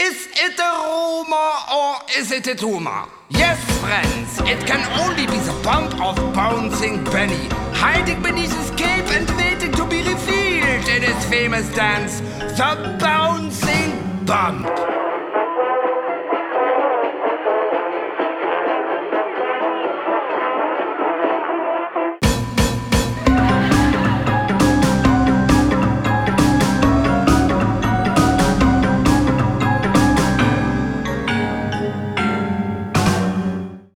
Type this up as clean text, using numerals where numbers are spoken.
Is it a rumor or is it a tumor? Yes, friends, it can only be the bump of Bouncing Benny, hiding beneath his cape and waiting to be revealed in his famous dance, the Bouncing Bump.